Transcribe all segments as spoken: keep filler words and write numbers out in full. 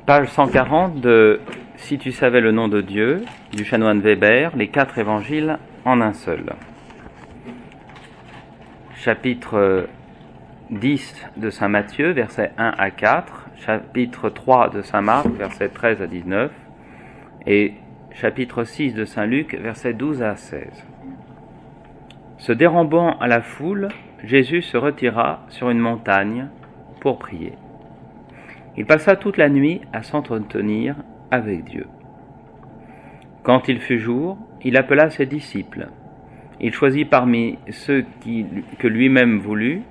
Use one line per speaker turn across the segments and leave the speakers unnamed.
Page cent quarante de « Si tu savais le nom de Dieu » du chanoine Weber, les quatre évangiles en un seul. Chapitre dix de saint Matthieu, versets un à quatre, chapitre trois de saint Marc, versets treize à dix-neuf, et chapitre six de saint Luc, versets douze à seize. Se dérobant à la foule, Jésus se retira sur une montagne pour prier. Il passa toute la nuit à s'entretenir avec Dieu. Quand il fut jour, il appela ses disciples. Il choisit parmi ceux qui, que lui-même voulut,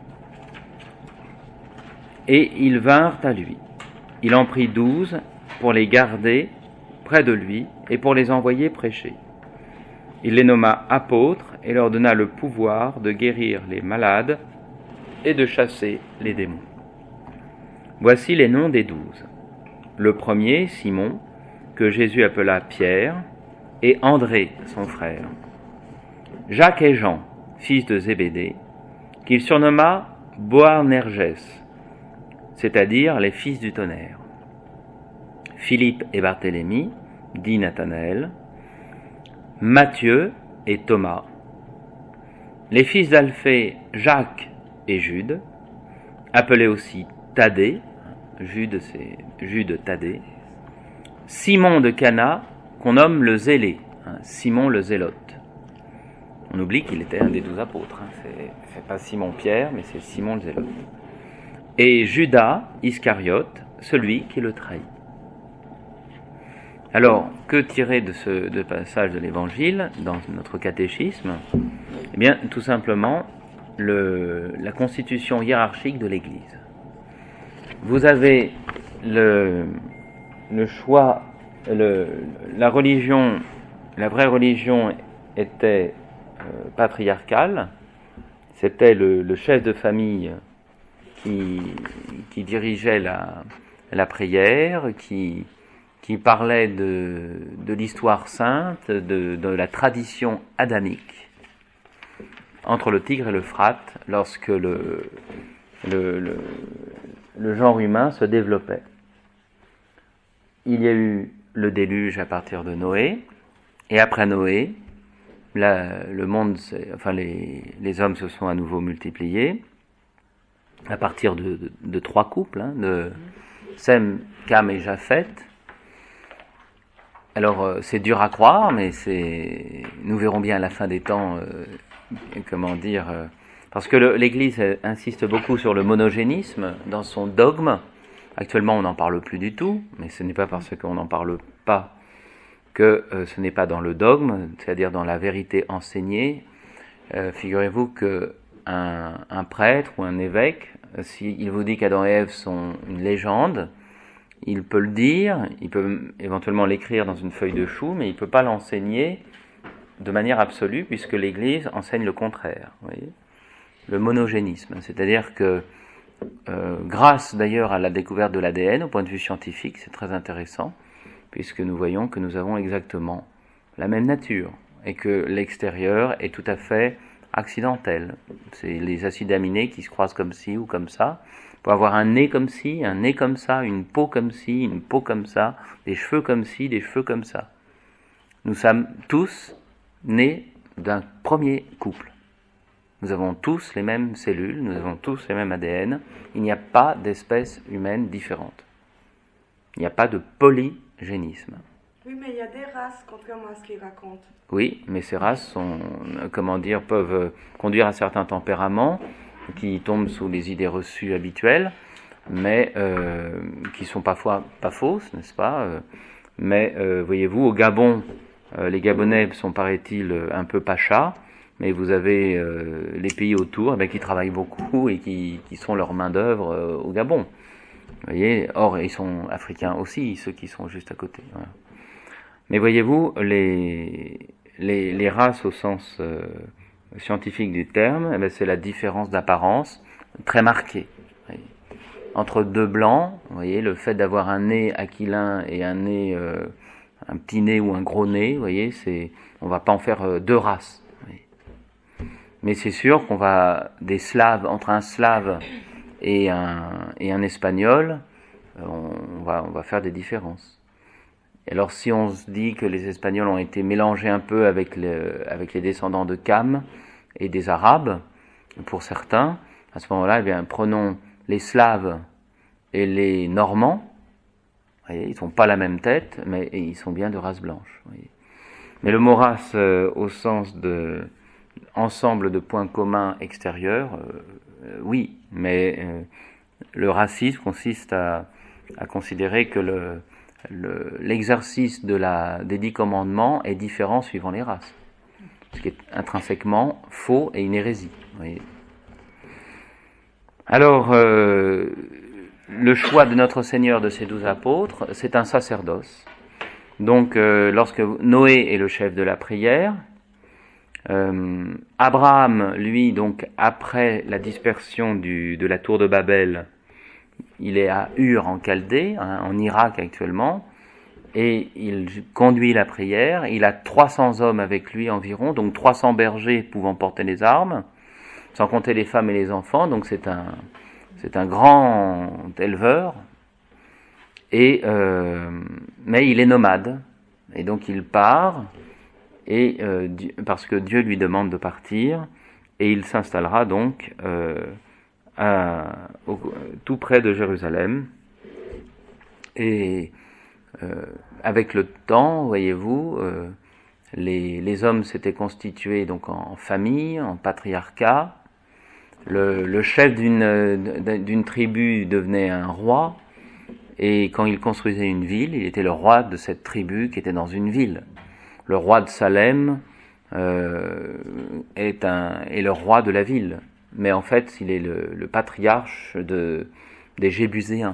et ils vinrent à lui. Il en prit douze pour les garder près de lui et pour les envoyer prêcher. Il les nomma apôtres et leur donna le pouvoir de guérir les malades et de chasser les démons. Voici les noms des douze. Le premier, Simon, que Jésus appela Pierre, et André, son frère. Jacques et Jean, fils de Zébédée, qu'il surnomma Boanerges, c'est-à-dire les fils du tonnerre. Philippe et Barthélemy, dit Nathanaël. Matthieu et Thomas. Les fils d'Alphée, Jacques et Jude, appelés aussi Thaddée, Jude, c'est Jude Thaddée. Simon de Cana, qu'on nomme le zélé, hein, Simon le zélote. On oublie qu'il était un des douze apôtres, hein, c'est, c'est pas Simon-Pierre, mais c'est Simon le zélote. Et Judas Iscariote, celui qui le trahit. Alors, que tirer de ce de passage de l'Évangile dans notre catéchisme ? Eh bien, tout simplement, le, la constitution hiérarchique de l'Église. Vous avez le, le choix, le, la religion, la vraie religion était euh, patriarcale, c'était le, le chef de famille qui, qui dirigeait la, la prière, qui, qui parlait de, de l'histoire sainte, de, de la tradition adamique, entre le Tigre et l'Euphrate, lorsque le, le, le le genre humain se développait. Il y a eu le déluge à partir de Noé, et après Noé, la, le monde, enfin les, les hommes se sont à nouveau multipliés, à partir de, de, de trois couples, hein, de Sem, Cam et Japhet. Alors c'est dur à croire, mais c'est, nous verrons bien à la fin des temps, euh, comment dire... Euh, Parce que le, l'Église insiste beaucoup sur le monogénisme dans son dogme. Actuellement, on n'en parle plus du tout, mais ce n'est pas parce qu'on n'en parle pas que euh, ce n'est pas dans le dogme, c'est-à-dire dans la vérité enseignée. Euh, figurez-vous que un, un prêtre ou un évêque, s'il vous dit qu'Adam et Ève sont une légende, il peut le dire, il peut éventuellement l'écrire dans une feuille de chou, mais il ne peut pas l'enseigner de manière absolue, puisque l'Église enseigne le contraire. Vous voyez ? Le monogénisme, c'est-à-dire que euh, grâce d'ailleurs à la découverte de l'A D N au point de vue scientifique, c'est très intéressant, puisque nous voyons que nous avons exactement la même nature et que l'extérieur est tout à fait accidentel. C'est les acides aminés qui se croisent comme ci ou comme ça. Pour avoir un nez comme ci, un nez comme ça, une peau comme ci, une peau comme ça, des cheveux comme ci, des cheveux comme ça. Nous sommes tous nés d'un premier couple. Nous avons tous les mêmes cellules, nous avons tous les mêmes A D N. Il n'y a pas d'espèce humaine différente. Il n'y a pas de polygénisme.
Oui, mais il y a des races, contrairement à ce qu'ils racontent.
Oui, mais ces races sont, comment dire, peuvent conduire à certains tempéraments qui tombent sous les idées reçues habituelles, mais euh, qui sont parfois pas fausses, n'est-ce pas ? Mais euh, voyez-vous, au Gabon, euh, les Gabonais sont, paraît-il, un peu pachas. Mais vous avez euh, les pays autour eh bien, qui travaillent beaucoup et qui, qui sont leur main-d'œuvre euh, au Gabon. Vous voyez, or, ils sont africains aussi, ceux qui sont juste à côté. Voilà. Mais voyez-vous, les, les, les races au sens euh, scientifique du terme, eh bien, c'est la différence d'apparence très marquée. Entre deux blancs, vous voyez, le fait d'avoir un nez aquilin et un nez, euh, un petit nez ou un gros nez, vous voyez, c'est, on ne va pas en faire euh, deux races. Mais c'est sûr qu'on va, des Slaves, entre un Slave et un, et un Espagnol, on on va, on va faire des différences. Et alors si on se dit que les Espagnols ont été mélangés un peu avec, le, avec les descendants de Cam et des Arabes, pour certains, à ce moment-là, eh bien, prenons les Slaves et les Normands. Vous voyez, ils n'ont pas la même tête, mais ils sont bien de race blanche. Vous voyez. Mais le mot race, euh, au sens de ensemble de points communs extérieurs, euh, euh, oui, mais euh, le racisme consiste à, à considérer que le, le, l'exercice de la, des dix commandements est différent suivant les races, ce qui est intrinsèquement faux et une hérésie. Vous voyez. Alors, euh, le choix de notre Seigneur de ces douze apôtres, c'est un sacerdoce. Donc, euh, lorsque Noé est le chef de la prière, euh, Abraham, lui, donc après la dispersion du, de la tour de Babel, il est à Ur en Chaldée, hein, en Irak actuellement, et il conduit la prière. Il a trois cents hommes avec lui environ, donc trois cents bergers pouvant porter les armes, sans compter les femmes et les enfants. Donc c'est un, c'est un grand éleveur. Et euh, mais il est nomade, et donc il part, et euh, parce que Dieu lui demande de partir, et il s'installera donc euh, à, au, tout près de Jérusalem. Et euh, avec le temps, voyez-vous, euh, les, les hommes s'étaient constitués donc en, en famille, en patriarcat. Le, le chef d'une, d'une tribu devenait un roi. Et quand il construisait une ville, il était le roi de cette tribu qui était dans une ville. Le roi de Salem euh, est, un, est le roi de la ville. Mais en fait, il est le, le patriarche de, des Jébuséens.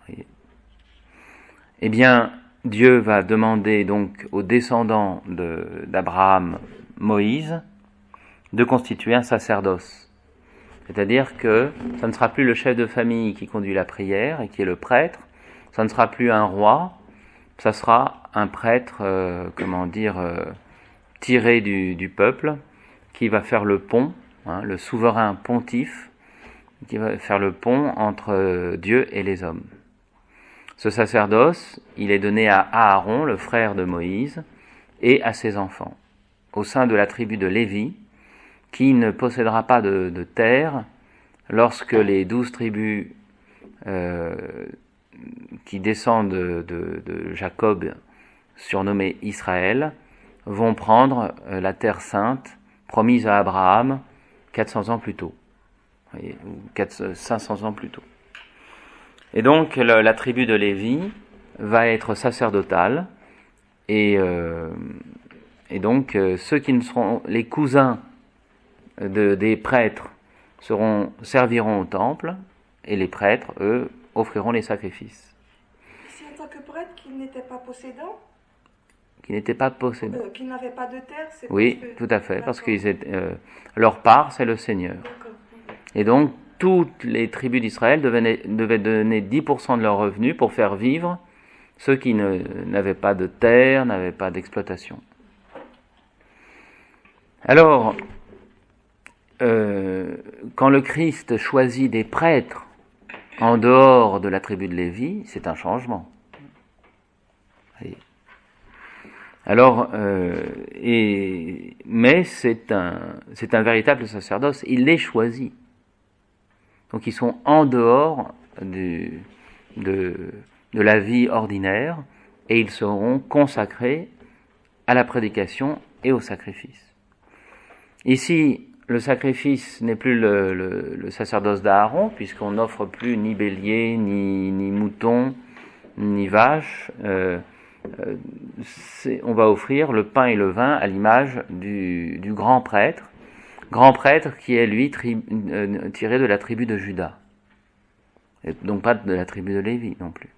Eh bien, Dieu va demander donc aux descendants de, d'Abraham, Moïse, de constituer un sacerdoce. C'est-à-dire que ça ne sera plus le chef de famille qui conduit la prière et qui est le prêtre, ça ne sera plus un roi, ça sera un prêtre, euh, comment dire, euh, tiré du, du peuple, qui va faire le pont, hein, le souverain pontife, qui va faire le pont entre euh, Dieu et les hommes. Ce sacerdoce, il est donné à Aaron, le frère de Moïse, et à ses enfants, au sein de la tribu de Lévi, qui ne possédera pas de, de terre lorsque les douze tribus euh, qui descendent de, de, de Jacob, surnommé Israël, vont prendre la terre sainte promise à Abraham quatre cents ans plus tôt, ou cinq cents ans plus tôt. Et donc la, la tribu de Lévi va être sacerdotale, et, euh, et donc euh, ceux qui ne seront les cousins de, des prêtres seront serviront au temple, et les prêtres, eux, offriront les sacrifices.
Si en tant que prêtre qui n'était pas possédant,
qui n'étaient pas possédants,
euh, qui n'avaient pas de terre, c'est
oui,
parce que...
tout à fait,
D'accord.
parce qu'ils étaient euh, leur part, c'est le Seigneur.
D'accord.
Et donc toutes les tribus d'Israël devaient, devaient donner dix pour cent de leurs revenus pour faire vivre ceux qui ne, n'avaient pas de terre, n'avaient pas d'exploitation. Alors, euh, quand le Christ choisit des prêtres en dehors de la tribu de Lévi, c'est un changement. Et alors, euh, et, mais c'est un, c'est un véritable sacerdoce, il les choisit. Donc ils sont en dehors du, de, de la vie ordinaire, et ils seront consacrés à la prédication et au sacrifice. Ici, le sacrifice n'est plus le, le, le sacerdoce d'Aaron, puisqu'on n'offre plus ni bélier, ni, ni mouton, ni vache. Euh, euh, c'est, on va offrir le pain et le vin à l'image du, du grand prêtre, grand prêtre qui est lui tri, euh, tiré de la tribu de Juda, et donc pas de la tribu de Lévi non plus.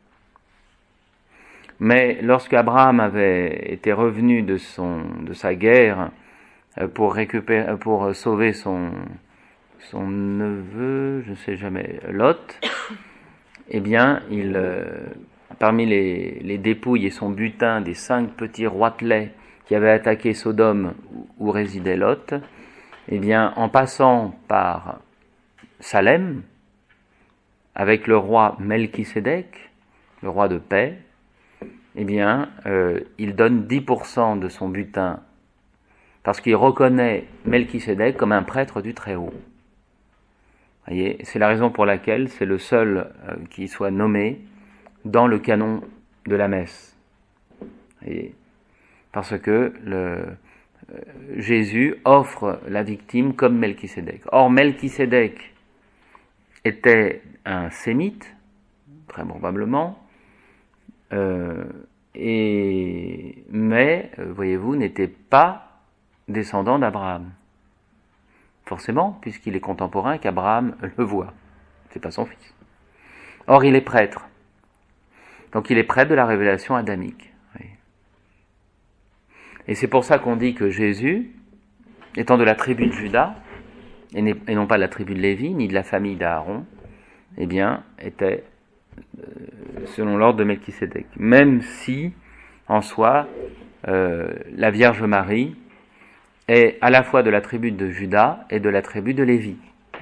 Mais lorsque Abraham avait été revenu de son de sa guerre pour récupérer, pour sauver son son neveu, je ne sais jamais, Lot, eh bien, il euh, parmi les, les dépouilles et son butin des cinq petits roitelets qui avaient attaqué Sodome où résidait Lot, eh bien, en passant par Salem, avec le roi Melchisédek, le roi de paix, eh bien, euh, il donne dix pour cent de son butin parce qu'il reconnaît Melchisédek comme un prêtre du Très-Haut. Voyez, c'est la raison pour laquelle c'est le seul euh, qui soit nommé dans le canon de la messe. Voyez, parce que le, euh, Jésus offre la victime comme Melchisédek. Or, Melchisédek était un sémite, très probablement, euh, et, mais, euh, voyez-vous, n'était pas descendant d'Abraham. Forcément, puisqu'il est contemporain qu'Abraham le voit. C'est pas son fils. Or, il est prêtre. Donc, il est prêtre de la révélation adamique. Oui. Et c'est pour ça qu'on dit que Jésus, étant de la tribu de Juda, et, et non pas de la tribu de Lévi, ni de la famille d'Aaron, eh bien, était euh, selon l'ordre de Melchisédek. Même si, en soi, euh, la Vierge Marie est à la fois de la tribu de Juda et de la tribu de Lévi.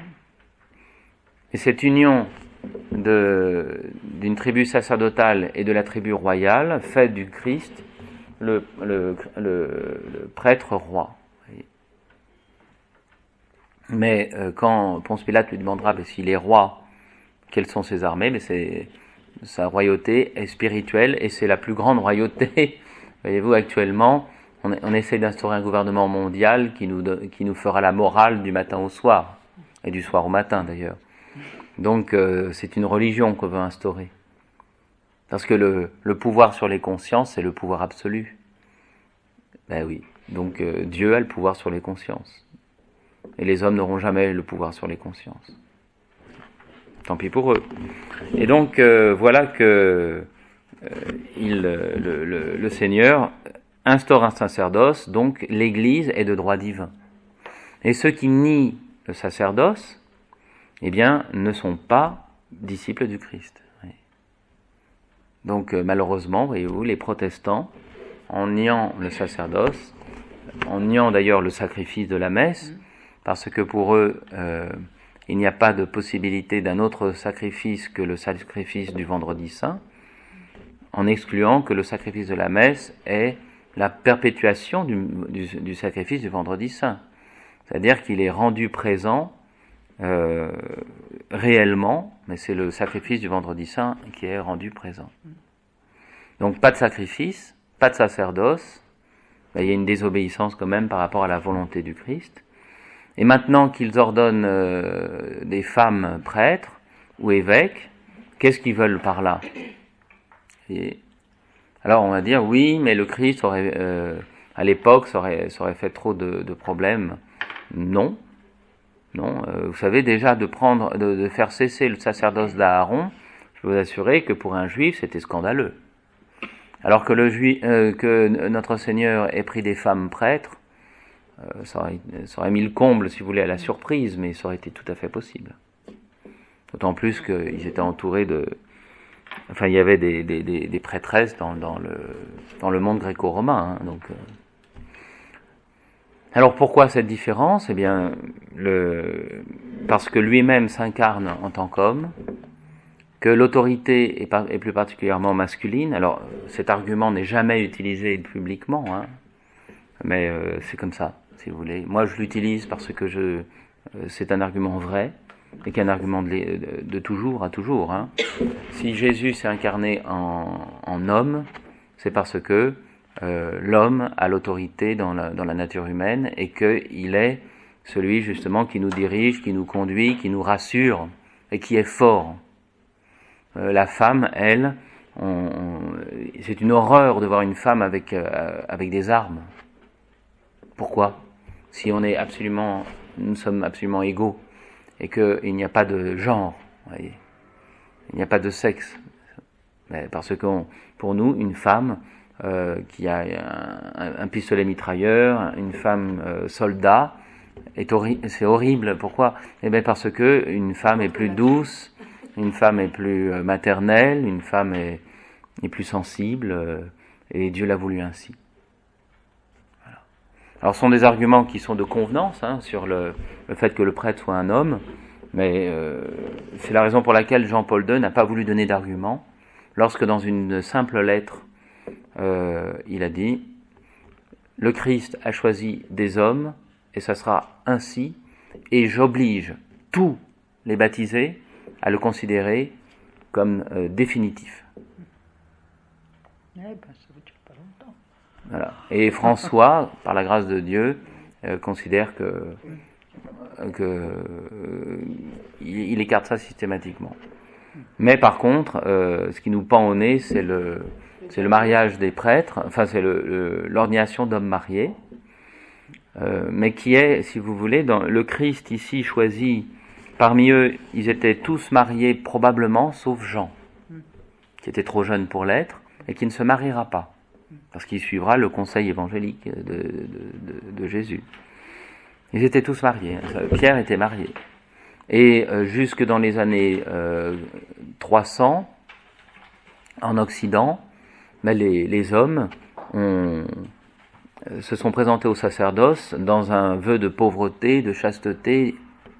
Et cette union de, d'une tribu sacerdotale et de la tribu royale fait du Christ le, le, le, le prêtre roi. Mais euh, quand Ponce Pilate lui demandera ben, s'il est roi, quelles sont ses armées, mais c'est, sa royauté est spirituelle et c'est la plus grande royauté. Voyez-vous, actuellement, on, on essaie d'instaurer un gouvernement mondial qui nous, qui nous fera la morale du matin au soir, et du soir au matin d'ailleurs. Donc euh, c'est une religion qu'on veut instaurer. Parce que le, le pouvoir sur les consciences, c'est le pouvoir absolu. Ben oui, donc euh, Dieu a le pouvoir sur les consciences. Et les hommes n'auront jamais le pouvoir sur les consciences. Tant pis pour eux. Et donc euh, voilà que euh, il, le, le, le Seigneur instaure un sacerdoce, donc l'Église est de droit divin. Et ceux qui nient le sacerdoce, eh bien, ne sont pas disciples du Christ. Oui. Donc euh, malheureusement, voyez-vous, les protestants, en niant le sacerdoce, en niant d'ailleurs le sacrifice de la messe, parce que pour eux, euh, il n'y a pas de possibilité d'un autre sacrifice que le sacrifice du vendredi saint, en excluant que le sacrifice de la messe est la perpétuation du, du, du sacrifice du vendredi saint. C'est-à-dire qu'il est rendu présent euh, réellement, mais c'est le sacrifice du vendredi saint qui est rendu présent. Donc pas de sacrifice, pas de sacerdoce, ben, il y a une désobéissance quand même par rapport à la volonté du Christ. Et maintenant qu'ils ordonnent euh, des femmes prêtres ou évêques, qu'est-ce qu'ils veulent par là ? Et alors on va dire oui, mais le Christ aurait, euh, à l'époque, ça aurait, ça aurait fait trop de, de problèmes. Non, non. Euh, vous savez déjà de prendre, de, de faire cesser le sacerdoce d'Aaron, je peux vous assurer que pour un juif c'était scandaleux. Alors que le juif, euh, que notre Seigneur ait pris des femmes prêtres, euh, ça, aurait, ça aurait mis le comble, si vous voulez, à la surprise, mais ça aurait été tout à fait possible. D'autant plus qu'ils étaient entourés de... Enfin, il y avait des, des, des, des prêtresses dans, dans, le, dans le monde gréco-romain. Hein, donc, euh... Alors, pourquoi cette différence ? Eh bien, le... parce que lui-même s'incarne en tant qu'homme, que l'autorité est, par... est plus particulièrement masculine. Alors, cet argument n'est jamais utilisé publiquement, hein, mais euh, c'est comme ça, si vous voulez. Moi, je l'utilise parce que je... euh, c'est un argument vrai. Et qu'un argument de, de, de toujours à toujours. Hein. Si Jésus s'est incarné en, en homme, c'est parce que euh, l'homme a l'autorité dans la, dans la nature humaine et qu'il est celui justement qui nous dirige, qui nous conduit, qui nous rassure et qui est fort. Euh, la femme, elle, on, on, c'est une horreur de voir une femme avec, euh, avec des armes. Pourquoi ? Si on est absolument, nous sommes absolument égaux. Et qu'il n'y a pas de genre, voyez. Il n'y a pas de sexe. Mais parce que on, pour nous, une femme euh, qui a un, un pistolet mitrailleur, une femme euh, soldat, est horri- c'est horrible. Pourquoi ? Eh bien parce que une femme est plus douce, une femme est plus euh, maternelle, une femme est, est plus sensible, euh, et Dieu l'a voulu ainsi. Alors, ce sont des arguments qui sont de convenance hein, sur le, le fait que le prêtre soit un homme, mais euh, c'est la raison pour laquelle Jean-Paul deux n'a pas voulu donner d'arguments, lorsque dans une simple lettre, euh, il a dit « Le Christ a choisi des hommes, et ça sera ainsi, et j'oblige tous les baptisés à le considérer comme euh, définitif. »
Eh ben, ça ne dure pas longtemps.
Voilà. Et François, par la grâce de Dieu, euh, considère que, que euh, il, il écarte ça systématiquement. Mais par contre, euh, ce qui nous pend au nez, c'est le, c'est le mariage des prêtres, enfin c'est le, le, l'ordination d'hommes mariés, euh, mais qui est, si vous voulez, dans le Christ ici choisi. Parmi eux, ils étaient tous mariés probablement, sauf Jean, qui était trop jeune pour l'être, et qui ne se mariera pas, parce qu'il suivra le conseil évangélique de, de, de, de Jésus. Ils étaient tous mariés. Pierre était marié. Et euh, jusque dans les années euh, trois cents, en Occident, ben les, les hommes ont, euh, se sont présentés au sacerdoce dans un vœu de pauvreté, de chasteté.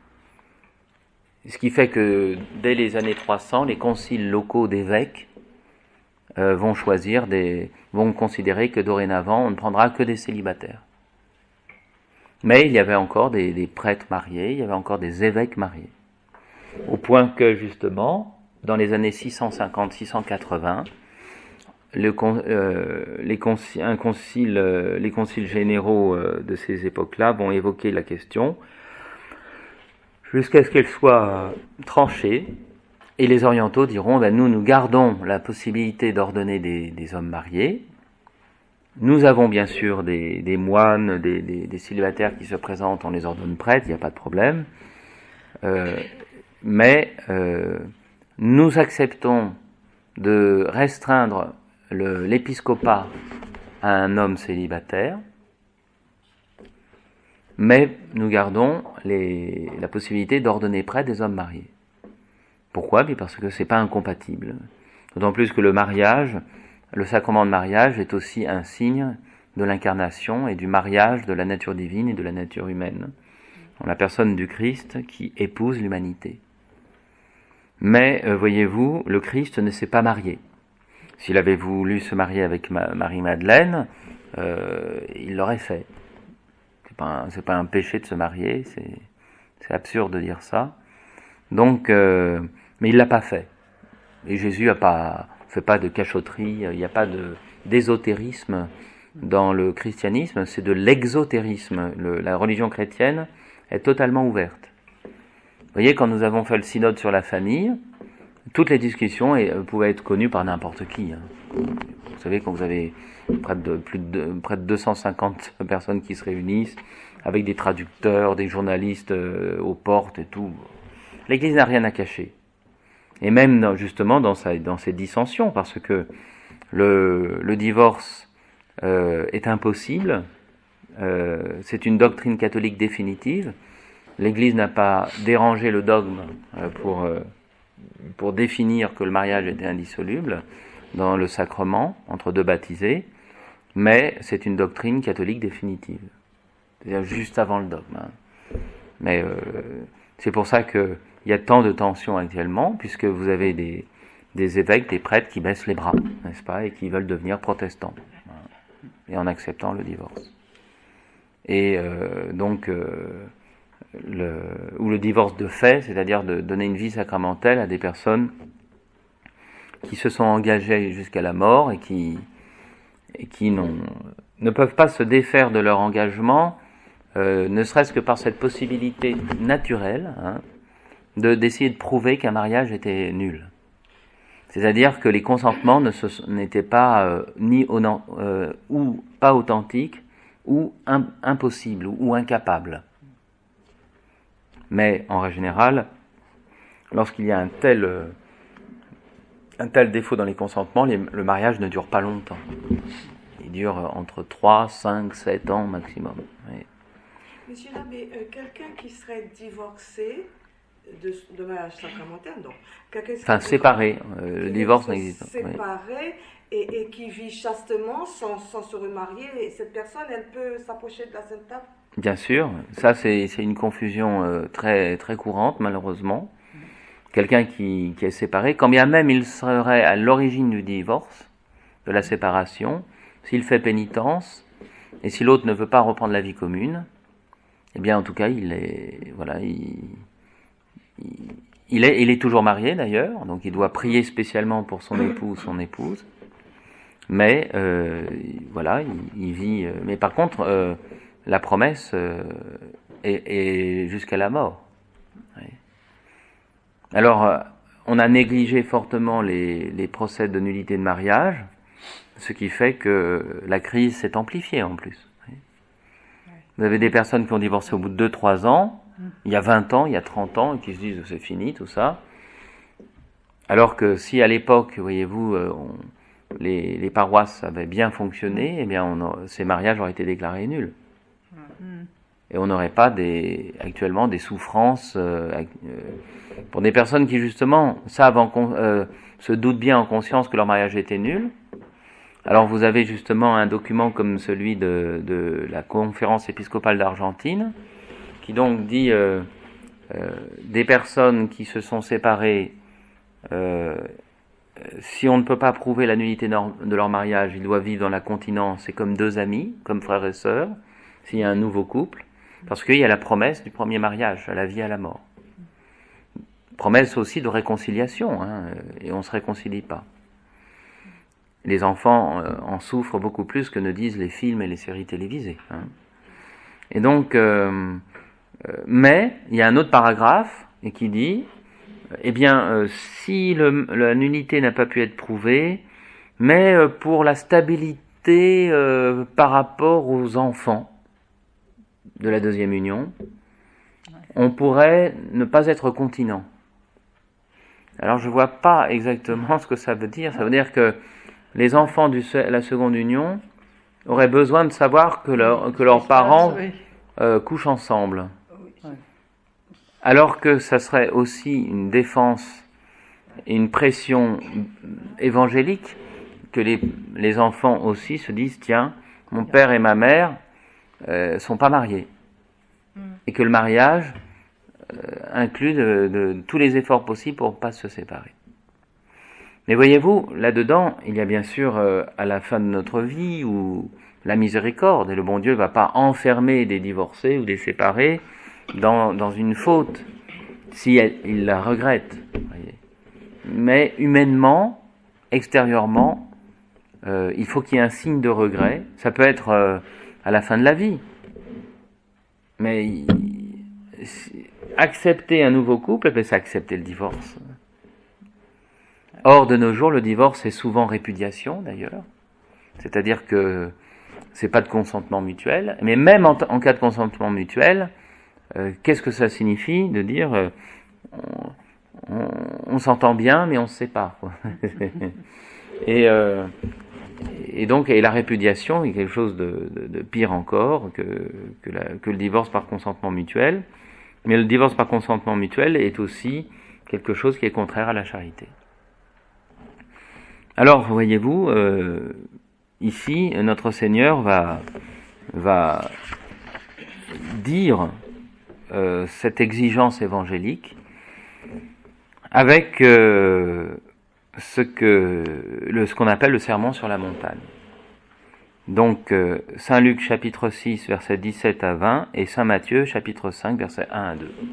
Ce qui fait que dès les années trois cents, les conciles locaux d'évêques euh, vont choisir des, vont considérer que dorénavant on ne prendra que des célibataires. Mais il y avait encore des, des prêtres mariés, il y avait encore des évêques mariés. Au point que justement, dans les années six cent cinquante à six cent quatre-vingts, le, euh, les, concil, un concile, euh, les conciles généraux euh, de ces époques-là vont évoquer la question jusqu'à ce qu'elle soit tranchée, et les orientaux diront, ben nous, nous gardons la possibilité d'ordonner des, des hommes mariés. Nous avons bien sûr des, des moines, des, des, des célibataires qui se présentent, on les ordonne prêtres, il n'y a pas de problème. Euh, mais euh, nous acceptons de restreindre le, l'épiscopat à un homme célibataire, mais nous gardons les, la possibilité d'ordonner prêtres des hommes mariés. Pourquoi ? Parce que c'est pas incompatible. D'autant plus que le mariage, le sacrement de mariage est aussi un signe de l'incarnation et du mariage de la nature divine et de la nature humaine, en la personne du Christ qui épouse l'humanité. Mais, euh, voyez-vous, le Christ ne s'est pas marié. S'il avait voulu se marier avec Ma- Marie-Madeleine, euh, il l'aurait fait. C'est pas un, c'est pas un péché de se marier, c'est, c'est absurde de dire ça. Donc, euh, mais il l'a pas fait. Et Jésus a pas fait pas de cachotterie, il n'y a pas de d'ésotérisme dans le christianisme, c'est de l'exotérisme. Le, la religion chrétienne est totalement ouverte. Vous voyez, quand nous avons fait le synode sur la famille, toutes les discussions et, euh, pouvaient être connues par n'importe qui. Hein. Vous savez, quand vous avez près de, plus de, près de deux cent cinquante personnes qui se réunissent, avec des traducteurs, des journalistes euh, aux portes et tout, l'Église n'a rien à cacher. Et même dans, justement dans, sa, dans ses dissensions, parce que le, le divorce euh, est impossible, euh, c'est une doctrine catholique définitive. L'Église n'a pas dérangé le dogme euh, pour, euh, pour définir que le mariage était indissoluble dans le sacrement entre deux baptisés, mais c'est une doctrine catholique définitive, c'est-à-dire juste avant le dogme. Hein. Mais euh, c'est pour ça que il y a tant de tensions actuellement, puisque vous avez des, des évêques, des prêtres qui baissent les bras, n'est-ce pas, et qui veulent devenir protestants, hein, et en acceptant le divorce. Et euh, donc, euh, le, ou le divorce de fait, c'est-à-dire de donner une vie sacramentelle à des personnes qui se sont engagées jusqu'à la mort et qui, et qui n'ont, ne peuvent pas se défaire de leur engagement, euh, ne serait-ce que par cette possibilité naturelle, hein, de d'essayer de prouver qu'un mariage était nul. C'est-à-dire que les consentements ne se, n'étaient pas euh, ni euh, ou pas authentiques ou im, impossibles ou, ou incapables. Mais en règle générale, lorsqu'il y a un tel euh, un tel défaut dans les consentements, les, le mariage ne dure pas longtemps. Il dure entre trois, cinq, sept ans maximum. Oui.
Monsieur l'abbé, euh, quelqu'un qui serait divorcé de, de mariage sacramentel, donc quelqu'un
enfin séparé, euh, le divorce n'existe pas.
Séparé oui. et, et qui vit chastement sans, sans se remarier, et cette personne, elle peut s'approcher de la Sainte Table?
Bien sûr, ça c'est, c'est une confusion euh, très, très courante malheureusement. quelqu'un qui, qui est séparé, quand bien même il serait à l'origine du divorce, de la séparation, s'il fait pénitence, et si l'autre ne veut pas reprendre la vie commune, eh bien en tout cas il est, voilà, il, il, il est, il est toujours marié d'ailleurs, donc il doit prier spécialement pour son époux ou son épouse, mais euh, voilà, il, il vit, euh, mais par contre, euh, la promesse euh, est, est jusqu'à la mort. Oui. Alors, euh, on a négligé fortement les, les procès de nullité de mariage, ce qui fait que la crise s'est amplifiée en plus. Oui. Vous avez des personnes qui ont divorcé au bout de deux trois ans, il y a vingt ans, il y a trente ans, et qui se disent c'est fini tout ça. Alors que si à l'époque, voyez-vous, on, les, les paroisses avaient bien fonctionné, eh bien on a, ces mariages auraient été déclarés nuls. Et on n'aurait pas des, actuellement des souffrances euh, euh, pour des personnes qui justement savent en, euh, se doutent bien en conscience que leur mariage était nul. Alors vous avez justement un document comme celui de, de la conférence épiscopale d'Argentine, qui donc dit euh, euh, des personnes qui se sont séparées, euh, si on ne peut pas prouver la nullité de leur mariage, ils doivent vivre dans la continence, c'est comme deux amis, comme frères et sœurs, s'il y a un nouveau couple, parce qu'il y a la promesse du premier mariage, à la vie et à la mort. Promesse aussi de réconciliation, hein, et on ne se réconcilie pas. Les enfants euh, en souffrent beaucoup plus que ne disent les films et les séries télévisées. Hein. Et donc, euh, euh, mais il y a un autre paragraphe et qui dit, eh bien, euh, si le, la nullité n'a pas pu être prouvée, mais euh, pour la stabilité euh, par rapport aux enfants de la deuxième union, on pourrait ne pas être continent. Alors je vois pas exactement ce que ça veut dire. Ça veut dire que les enfants de la seconde union auraient besoin de savoir que, leur, que leurs parents euh, couchent ensemble. Alors que ça serait aussi une défense et une pression évangélique que les, les enfants aussi se disent, tiens, mon père et ma mère euh, sont pas mariés. Et que le mariage euh, inclut de, de, de tous les efforts possibles pour ne pas se séparer. Mais voyez-vous, là-dedans, il y a bien sûr euh, à la fin de notre vie où la miséricorde, et le bon Dieu ne va pas enfermer des divorcés ou des séparés dans, dans une faute, si elle, il la regrette. Voyez. Mais humainement, extérieurement, euh, il faut qu'il y ait un signe de regret. Ça peut être euh, à la fin de la vie. Mais il, accepter un nouveau couple, c'est accepter le divorce. Or, de nos jours, le divorce est souvent répudiation, d'ailleurs. C'est-à-dire que c'est pas de consentement mutuel. Mais même en, en cas de consentement mutuel, euh, qu'est-ce que ça signifie de dire euh, on, on, on s'entend bien, mais on se sépare, quoi. et, euh, et donc, et la répudiation est quelque chose de, de, de pire encore que, que, la, que le divorce par consentement mutuel. Mais le divorce par consentement mutuel est aussi quelque chose qui est contraire à la charité. Alors, voyez-vous, euh, ici, notre Seigneur va, va dire euh, cette exigence évangélique avec euh, ce que le, ce qu'on appelle le sermon sur la montagne. Donc, euh, Saint Luc chapitre six, versets dix-sept à vingt, et Saint Matthieu chapitre cinq, versets un à deux.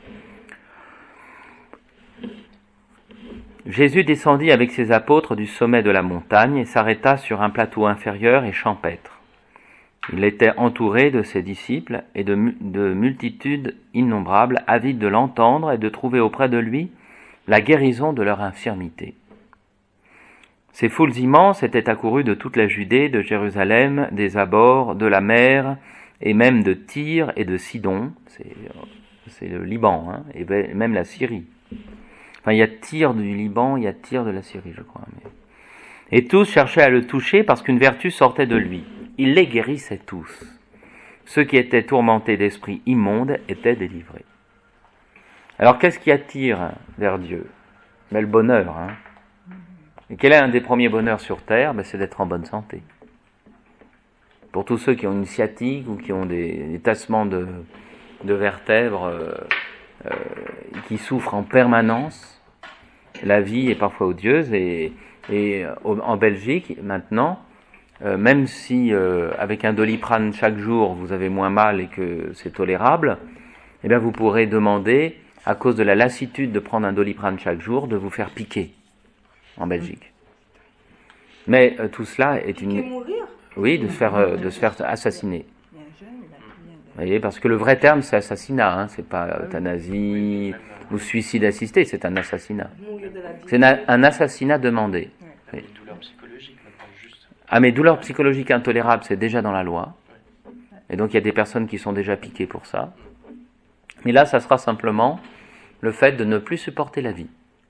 Jésus descendit avec ses apôtres du sommet de la montagne et s'arrêta sur un plateau inférieur et champêtre. Il était entouré de ses disciples et de, de multitudes innombrables, avides de l'entendre et de trouver auprès de lui la guérison de leur infirmité. Ces foules immenses étaient accourues de toute la Judée, de Jérusalem, des abords, de la mer, et même de Tyr et de Sidon, c'est, c'est le Liban, hein, et même la Syrie. Enfin, il y a Tyr du Liban, il y a Tyr de la Syrie, je crois. Mais... Et tous cherchaient à le toucher parce qu'une vertu sortait de lui. Il les guérissait tous. Ceux qui étaient tourmentés d'esprits immondes étaient délivrés. Alors, qu'est-ce qui attire vers Dieu? Mais le bonheur, hein. Et quel est un des premiers bonheurs sur Terre? Ben, c'est d'être en bonne santé. Pour tous ceux qui ont une sciatique ou qui ont des, des tassements de, de vertèbres euh, euh, qui souffrent en permanence. La vie est parfois odieuse et, et en Belgique, maintenant, euh, même si euh, avec un Doliprane chaque jour vous avez moins mal et que c'est tolérable, eh bien vous pourrez demander, à cause de la lassitude de prendre un Doliprane chaque jour, de vous faire piquer en Belgique. Mais euh, tout cela est
Piquer,
une...
mourir.
Oui, de se faire, euh, de se faire assassiner. Vous voyez, parce que le vrai terme, c'est assassinat, hein, c'est pas euthanasie ou suicide assisté, c'est un assassinat.
Mourir de la
C'est na- un assassinat demandé. Oui.
Une douleur psychologique maintenant, juste.
Ah, mais douleur psychologique intolérable, c'est déjà dans la loi. Et donc, il y a des personnes qui sont déjà piquées pour ça. Mais là, ça sera simplement le fait de ne plus supporter la vie.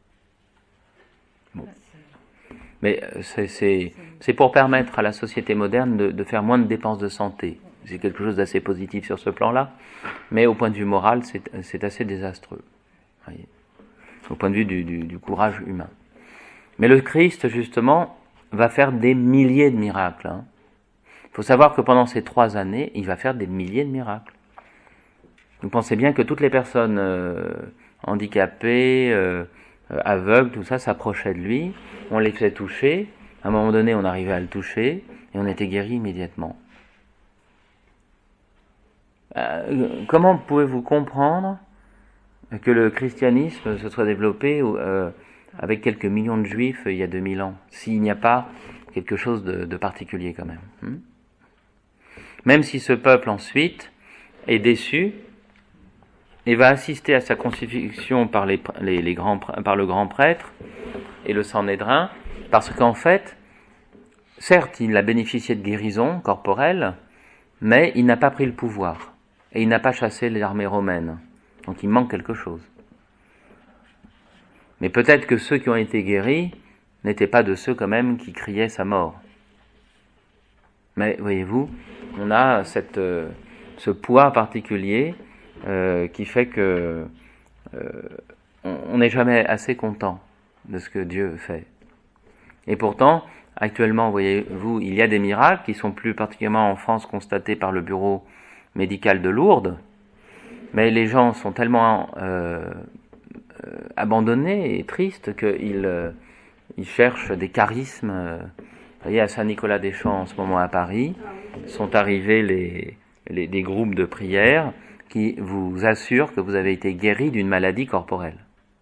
Bon. Mais euh, c'est, c'est, c'est pour permettre à la société moderne de, de faire moins de dépenses de santé. C'est quelque chose d'assez positif sur ce plan-là. Mais au point de vue moral, c'est, c'est assez désastreux. Voyez. Au point de vue du, du, du courage humain. Mais le Christ, justement, va faire des milliers de miracles. Hein. Il faut savoir que pendant ces trois années, il va faire des milliers de miracles. Vous pensez bien que toutes les personnes euh, handicapées, euh, aveugles, tout ça, s'approchaient de lui, on les faisait toucher, à un moment donné, on arrivait à le toucher, et on était guéri immédiatement. Euh, comment pouvez-vous comprendre que le christianisme se soit développé euh, avec quelques millions de juifs il y a deux mille ans, s'il n'y a pas quelque chose de, de particulier quand même, hein? Même si ce peuple ensuite est déçu et va assister à sa crucifixion par, les, les, les grands, par le grand prêtre et le Sanhédrin, parce qu'en fait, certes, il a bénéficié de guérison corporelle, mais il n'a pas pris le pouvoir et il n'a pas chassé l'armée romaine. Donc il manque quelque chose. Mais peut-être que ceux qui ont été guéris n'étaient pas de ceux quand même qui criaient sa mort. Mais voyez-vous, on a cette, euh, ce poids particulier euh, qui fait que euh, on n'est jamais assez content de ce que Dieu fait. Et pourtant, actuellement, voyez-vous, il y a des miracles qui sont plus particulièrement en France constatés par le bureau médical de Lourdes, mais les gens sont tellement euh, euh, abandonnés et tristes qu'ils euh, ils cherchent des charismes. Euh, vous voyez, à Saint-Nicolas-des-Champs, en ce moment à Paris, sont arrivés les, les, des groupes de prière qui vous assurent que vous avez été guéri d'une maladie corporelle.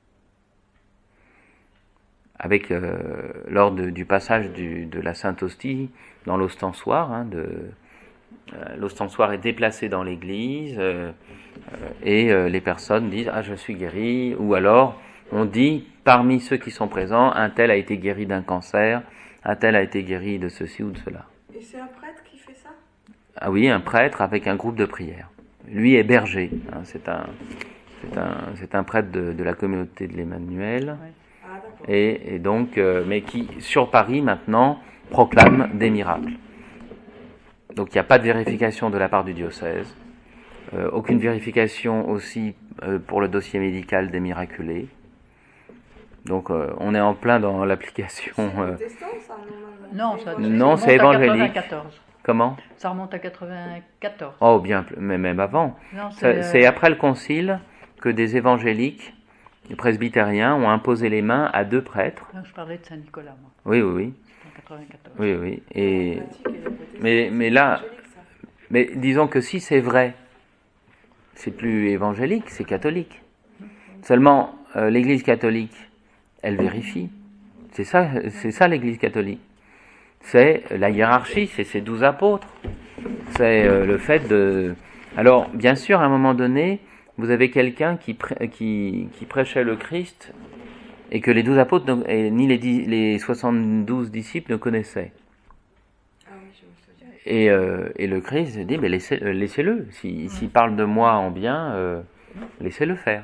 Avec, euh, lors de, du passage du, de la Sainte Hostie dans l'ostensoir, hein, de, euh, l'ostensoir est déplacé dans l'église, euh, euh, et euh, les personnes disent « Ah, je suis guéri », ou alors on dit, parmi ceux qui sont présents, un tel a été guéri d'un cancer, un tel a été guéri de ceci ou de cela.
Et c'est un prêtre qui fait ça?
Ah oui, un prêtre avec un groupe de prière. Lui est berger, hein, c'est, un, c'est, un, c'est un prêtre de, de la communauté de l'Emmanuel.
Ouais.
Ah, d'accord.
Et, et donc, euh, mais qui, sur Paris, maintenant, proclame des miracles. Donc, il n'y a pas de vérification de la part du diocèse. Euh, aucune vérification aussi euh, pour le dossier médical des miraculés. Donc, euh, on est en plein dans l'application.
C'est
Euh,
protestant, ça,
Non, ça,
Non,
ça
c'est
remonte à
évangélique.
quatre-vingt-quatorze.
comment
Ça remonte à quatre-vingt-quatorze.
Oh, bien, mais même avant.
Non,
C'est,
c'est,
c'est
euh,
après le concile que des évangéliques, des presbytériens, ont imposé les mains à deux prêtres.
non, je parlais de Saint-Nicolas, moi.
Oui, oui, oui.
En quatre-vingt-quatorze.
Oui, oui. Et,
La pratique et les protestants,
mais, mais
c'est
là,
évangélique, ça.
mais disons que si c'est vrai, c'est plus évangélique, c'est catholique. Seulement, euh, l'Église catholique, elle vérifie. C'est ça, c'est ça l'Église catholique. C'est la hiérarchie, c'est ses douze apôtres. C'est euh, le fait de... Alors, bien sûr, à un moment donné, vous avez quelqu'un qui, prê- qui, qui prêchait le Christ et que les douze apôtres, ne- et ni les, dix- les soixante-douze disciples ne connaissaient.
Ah oui, je me souviens.
Et, euh, et le Christ dit, mais laissez, euh, laissez-le. S'il s'il parle de moi en bien, euh, laissez-le faire.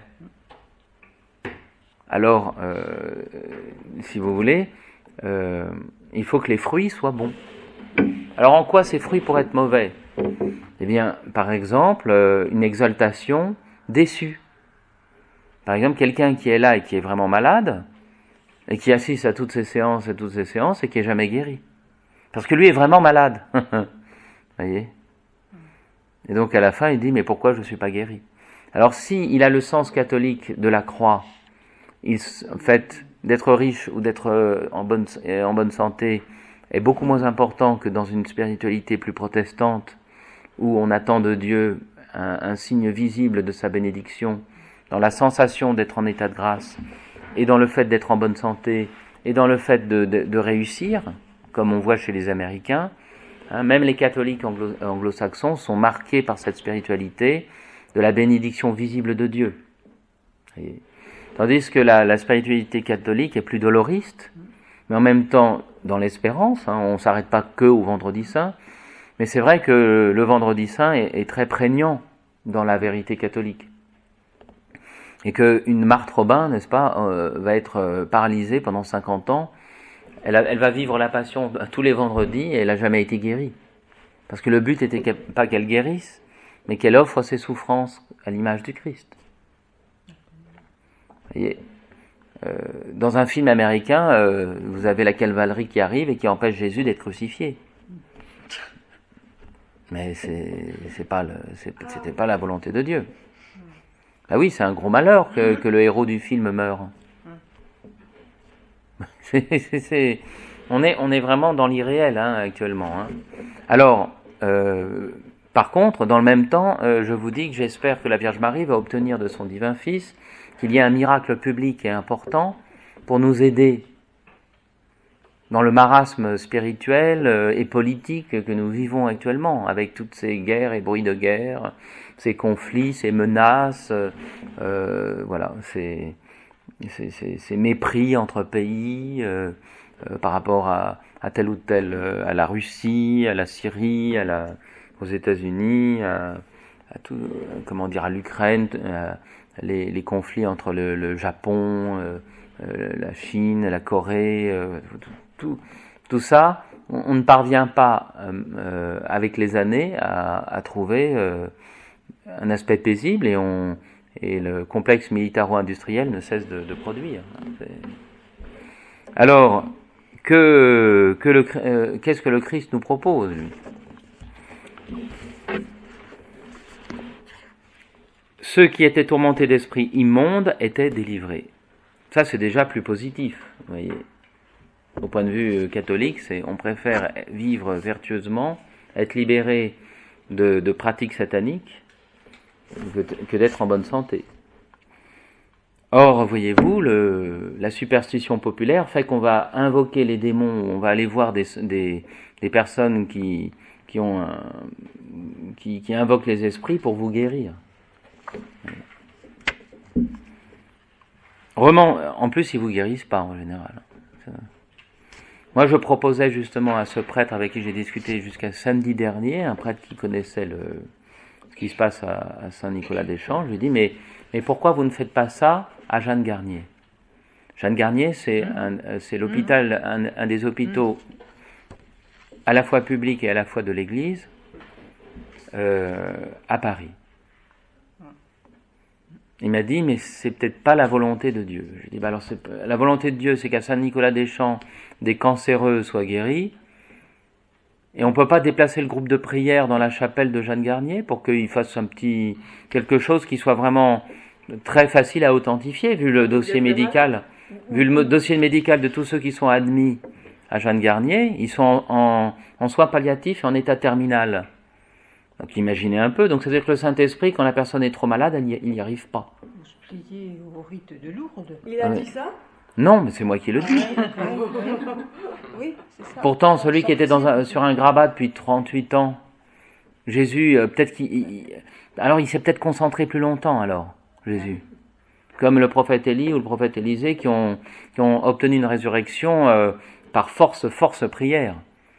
Alors, euh, si vous voulez, euh, il faut que les fruits soient bons. Alors, en quoi ces fruits pourraient être mauvais ? Eh bien, par exemple, euh, une exaltation déçue. Par exemple, quelqu'un qui est là et qui est vraiment malade, et qui assiste à toutes ces séances et toutes ces séances, et qui est jamais guéri. Parce que lui est vraiment malade. Vous voyez ? Et donc, à la fin, il dit, mais pourquoi je ne suis pas guéri ? Alors si il a le sens catholique de la croix, il, en fait, d'être riche ou d'être en bonne, en bonne santé est beaucoup moins important que dans une spiritualité plus protestante où on attend de Dieu un, un signe visible de sa bénédiction, dans la sensation d'être en état de grâce et dans le fait d'être en bonne santé et dans le fait de, de, de réussir, comme on voit chez les Américains. Hein, même les catholiques anglo, anglo-saxons sont marqués par cette spiritualité de la bénédiction visible de Dieu. Et, tandis que la, la spiritualité catholique est plus doloriste, mais en même temps dans l'espérance. Hein, on ne s'arrête pas que au Vendredi Saint, mais c'est vrai que le Vendredi Saint est, est très prégnant dans la vérité catholique. Et qu'une Marthe Robin, n'est-ce pas, euh, va être euh, paralysée pendant cinquante ans. Elle, a, elle va vivre la Passion tous les vendredis et elle n'a jamais été guérie. Parce que le but n'était pas qu'elle guérisse, mais qu'elle offre ses souffrances à l'image du Christ. Vous voyez, euh, dans un film américain, euh, vous avez la cavalerie qui arrive et qui empêche Jésus d'être crucifié. Mais c'est, c'est pas le, c'est, c'était pas la volonté de Dieu. Ah oui, c'est un gros malheur que, que le héros du film meure. C'est, c'est, c'est, on est, on est vraiment dans l'irréel hein, actuellement. Hein. Alors, euh, par contre, dans le même temps, euh, je vous dis que j'espère que la Vierge Marie va obtenir de son divin Fils qu'il y ait un miracle public et important pour nous aider dans le marasme spirituel et politique que nous vivons actuellement, avec toutes ces guerres et bruits de guerre, ces conflits, ces menaces, euh, voilà, ces, ces, ces, ces mépris entre pays euh, euh, par rapport à, à tel ou tel, euh, à la Russie, à la Syrie, à la, aux États-Unis, à, à tout, comment dire, à l'Ukraine, à les, les conflits entre le, le Japon, euh, euh, la Chine, la Corée, euh, tout, Tout, tout ça, on, on ne parvient pas euh, euh, avec les années à, à trouver euh, un aspect paisible et, on, et le complexe militaro-industriel ne cesse de, de produire. C'est... Alors, que, que le, euh, qu'est-ce que le Christ nous propose lui ? Ceux qui étaient tourmentés d'esprits immondes étaient délivrés. Ça, c'est déjà plus positif, vous voyez. Au point de vue catholique, c'est on préfère vivre vertueusement, être libéré de, de pratiques sataniques, que, que d'être en bonne santé. Or, voyez-vous, le, la superstition populaire fait qu'on va invoquer les démons, on va aller voir des, des, des personnes qui, qui, ont un, qui, qui invoquent les esprits pour vous guérir. Vraiment, en plus, ils vous guérissent pas en général. Ça. Moi, je proposais justement à ce prêtre avec qui j'ai discuté jusqu'à samedi dernier, un prêtre qui connaissait le, ce qui se passe à, à Saint-Nicolas-des-Champs, je lui ai dit, mais, mais pourquoi vous ne faites pas ça à Jeanne Garnier ? Jeanne Garnier, c'est, un, c'est l'hôpital, un, un des hôpitaux à la fois public et à la fois de l'Église, euh, à Paris. Il m'a dit, mais c'est peut-être pas la volonté de Dieu. J'ai dit, bah alors c'est, la volonté de Dieu, c'est qu'à Saint-Nicolas-des-Champs, des cancéreux soient guéris, et on peut pas déplacer le groupe de prière dans la chapelle de Jeanne Garnier pour qu'il fasse un petit, quelque chose qui soit vraiment très facile à authentifier, vu le dossier médical, vu le dossier médical de tous ceux qui sont admis à Jeanne Garnier, ils sont en, en, en soins palliatifs et en état terminal. Donc imaginez un peu, donc c'est-à-dire que le Saint-Esprit, quand la personne est trop malade, il n'y arrive pas.
Vous se pliez au rite de Lourdes.
Il a
Ouais.
dit ça ?
Non, mais c'est moi qui le dis.
Oui, c'est ça.
Pourtant, celui qui était dans un, sur un grabat depuis trente-huit ans, Jésus, euh, peut-être qu'il... il- alors il s'est peut-être concentré plus longtemps, alors, Jésus. Comme le prophète Élie ou le prophète Élisée qui ont, qui ont obtenu une résurrection euh, par force, force prière.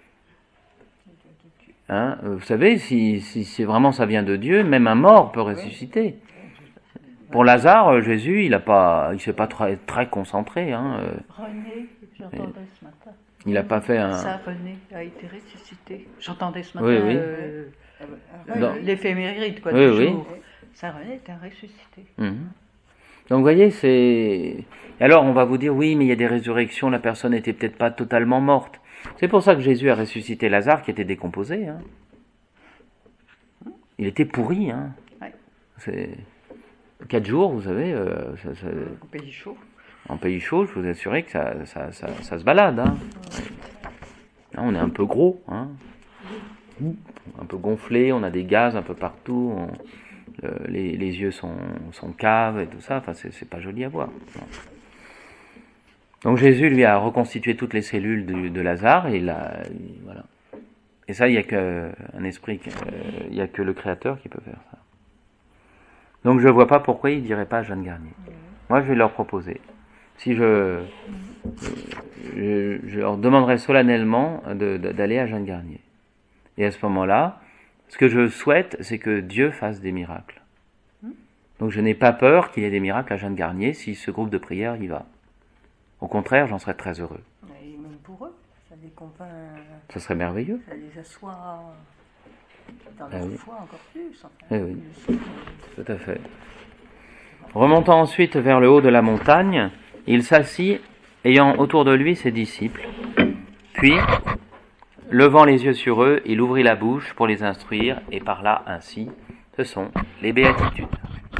Hein, vous savez, si, si, si vraiment ça vient de Dieu, même un mort peut ressusciter. Pour Lazare, Jésus, il a pas, il s'est pas très, très concentré. Hein.
René, j'entendais ce matin.
Il n'a pas fait un.
Saint René a été ressuscité. J'entendais ce matin
Oui, oui.
euh,
Dans-
l'éphéméride quoi,
Oui,
du
oui.
jour. Saint René était ressuscité.
Mhm. Donc vous voyez, c'est... Alors on va vous dire, oui, mais il y a des résurrections, la personne n'était peut-être pas totalement morte. C'est pour ça que Jésus a ressuscité Lazare qui était décomposé. Hein. Il était pourri. Hein.
Ouais.
C'est... quatre jours, vous savez, euh, ça, ça,
Au pays chaud.
en pays chaud, je vous assure que ça, ça, ça, ça se balade. Hein. Là, on est un peu gros, hein. Un peu gonflé, on a des gaz un peu partout, on, euh, les, les yeux sont, sont caves et tout ça, enfin, c'est, c'est pas joli à voir. Non. Donc Jésus lui a reconstitué toutes les cellules de, de Lazare et il a, il, voilà. Et ça, il n'y a qu'un esprit, il n'y a que le Créateur qui peut faire ça. Donc je ne vois pas pourquoi il ne dirait pas à Jeanne Garnier. Moi, je vais leur proposer. Si je, je, je leur demanderai solennellement de, de, d'aller à Jeanne Garnier. Et à ce moment-là, ce que je souhaite, c'est que Dieu fasse des miracles. Donc je n'ai pas peur qu'il y ait des miracles à Jeanne Garnier si ce groupe de prière y va. Au contraire, j'en serais très heureux.
Et même pour eux, ça les convainc.
Ce serait merveilleux.
Ça les assoit dans
Ah
leur
oui.
foi encore plus. Enfin,
Eh oui.
plus.
Tout à fait. Remontant ensuite vers le haut de la montagne, il s'assit, ayant autour de lui ses disciples. Puis, levant les yeux sur eux, il ouvrit la bouche pour les instruire et parla ainsi. Ce sont les béatitudes.